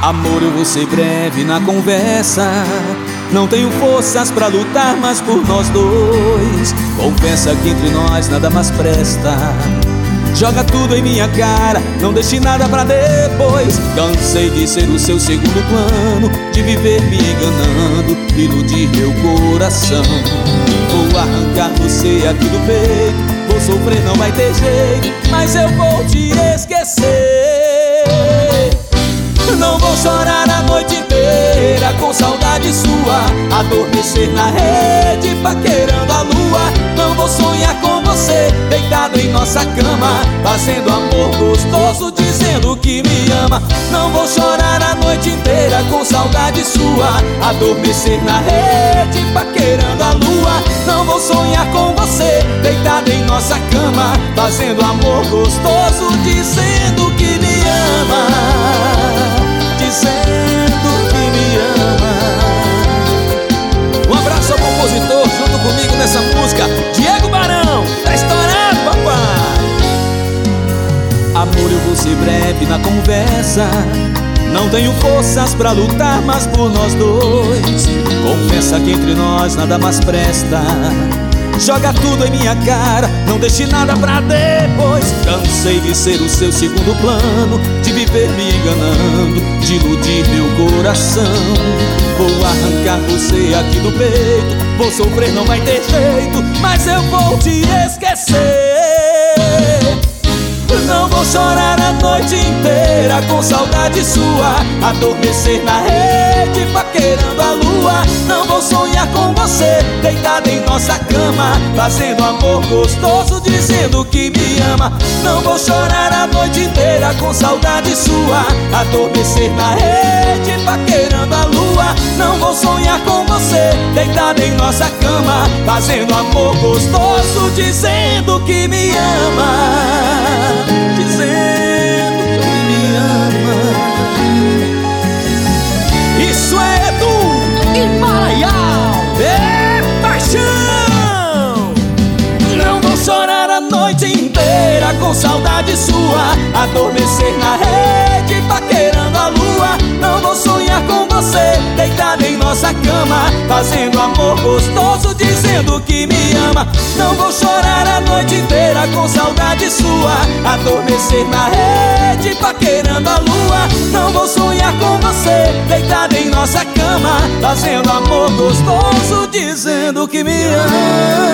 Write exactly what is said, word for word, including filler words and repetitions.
Amor, eu vou ser breve na conversa. Não tenho forças pra lutar mais por nós dois. Confessa que entre nós nada mais presta. Joga tudo em minha cara, não deixe nada pra depois. Cansei de ser o seu segundo plano, de viver me enganando, iludir meu coração. Vou arrancar você aqui do peito, vou sofrer, não vai ter jeito, mas eu vou te esquecer. Não vou chorar a noite inteira com saudade sua, adormecer na rede paquerando a lua. Não vou sonhar com você deitado em nossa cama, fazendo amor gostoso, dizendo que me ama. Não vou chorar a noite inteira com saudade sua, adormecer na rede paquerando a lua. Não vou sonhar com você deitado em nossa cama, fazendo amor gostoso, dizendo que me ama, dizendo que me ama. Um abraço ao compositor junto comigo nessa música, Diego Barão. Tá estourado, papai. Amor, eu vou ser breve na conversa. Não tenho forças pra lutar mais por nós dois. Confessa que entre nós nada mais presta. Joga tudo em minha cara, não deixe nada pra depois. Cansei de ser o seu segundo plano, de viver me enganando, de iludir meu coração. Vou arrancar você aqui do peito, vou sofrer, não vai ter jeito, mas eu vou te esquecer. Não vou chorar a noite inteira com saudade sua, adormecer na rede paquerando a lua. Não vou sonhar com você deitada em nossa cama, fazendo amor gostoso, dizendo que me ama. Não vou chorar a noite inteira com saudade sua, adormecer na rede paquerando a lua. Não vou sonhar com você deitada em nossa cama, fazendo amor gostoso, dizendo que me ama, dizendo que me ama. Isso é Edu e Maraial, é paixão. Não vou chorar a noite inteira com saudade sua, adormecer na rede paquerando a lua. Não vou sonhar com você deitada em nossa cama, fazendo amor gostoso, dizendo que me ama. Não vou chorar a noite inteira com saudade sua, adormecer na rede paquerando a lua. Não vou sonhar com você deitada em nossa cama, fazendo amor gostoso, dizendo que me ama.